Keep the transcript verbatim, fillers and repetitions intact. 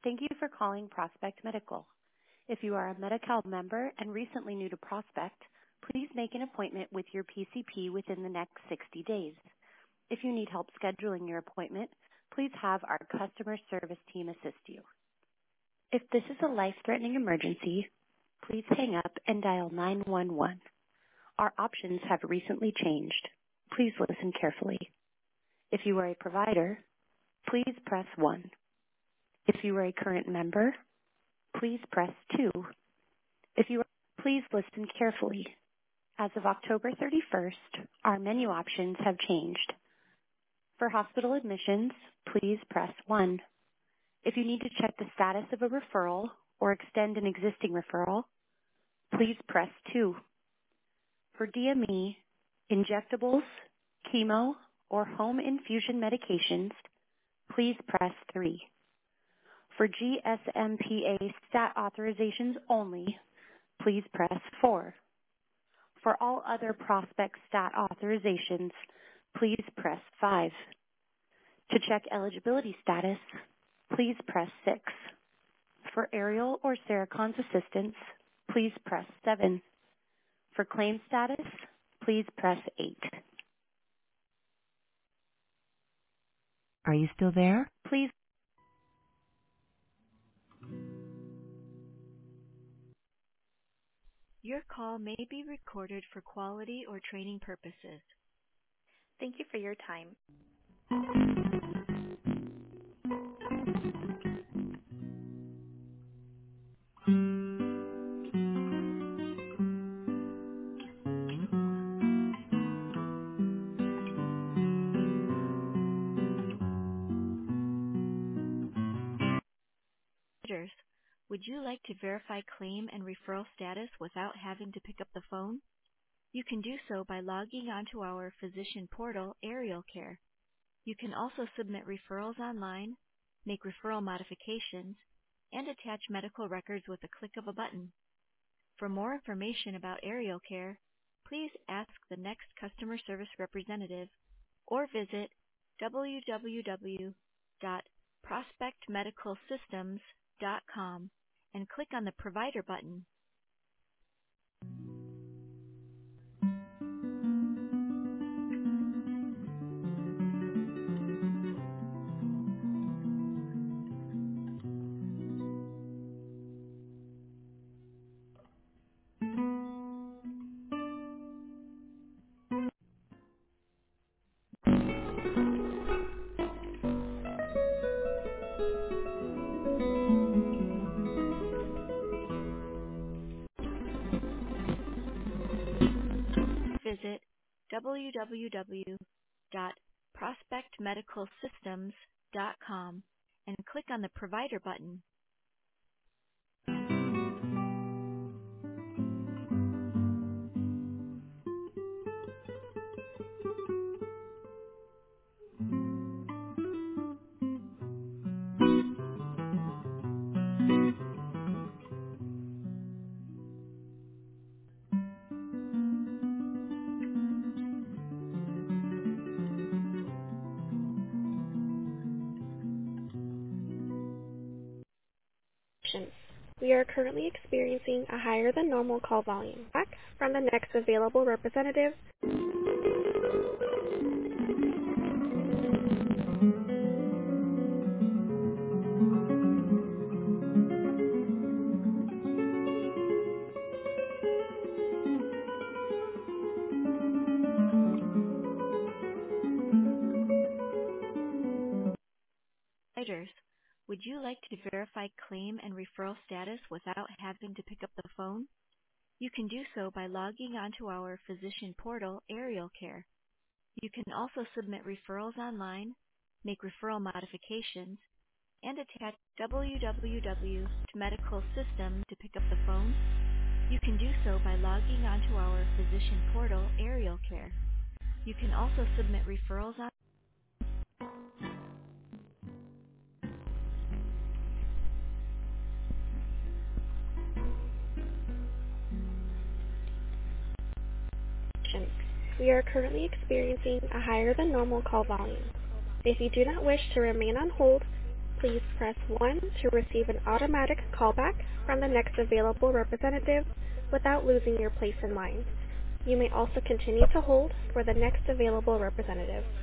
Thank you for calling Prospect Medical. If you are a Medi-Cal member and recently new to Prospect, please make an appointment with your P C P within the next sixty days. If you need help scheduling your appointment, please have our customer service team assist you. If this is a life-threatening emergency, please hang up and dial nine one one. Our options have recently changed. Please listen carefully. If you are a provider, please press one. If you are a current member, please press two. If you are, please listen carefully. As of October thirty-first, our menu options have changed. For hospital admissions, please press one. If you need to check the status of a referral or extend an existing referral, please press two. For D M E, injectables, chemo, or home infusion medications, please press three. For G S M P A stat authorizations only, please press four. For all other Prospect stat authorizations, please press five. To check eligibility status, please press six. For aerial or Sericons assistance, please press seven. For claim status, please press eight. Are you still there? Please. Your call may be recorded for quality or training purposes. Thank you for your time. Would you like to verify claim and referral status without having to pick up the phone? You can do so by logging onto our physician portal, Aerial Care. You can also submit referrals online, make referral modifications, and attach medical records with a click of a button. For more information about Aerial Care, please ask the next customer service representative or visit w w w dot prospect medical systems dot com and click on the Provider button. Visit w w w dot prospect medical systems dot com and click on the Provider button. We are currently experiencing a higher than normal call volume. Back from the next available representative. Providers, would you like to verify claim and referral status without having to pick up the phone? You can do so by logging onto our physician portal, Aerial Care. You can also submit referrals online, make referral modifications, and attach w w w dot medical system to pick up the phone. You can do so by logging onto our physician portal, Aerial Care. You can also submit referrals on We are currently experiencing a higher than normal call volume. If you do not wish to remain on hold, please press one to receive an automatic callback from the next available representative without losing your place in line. You may also continue to hold for the next available representative.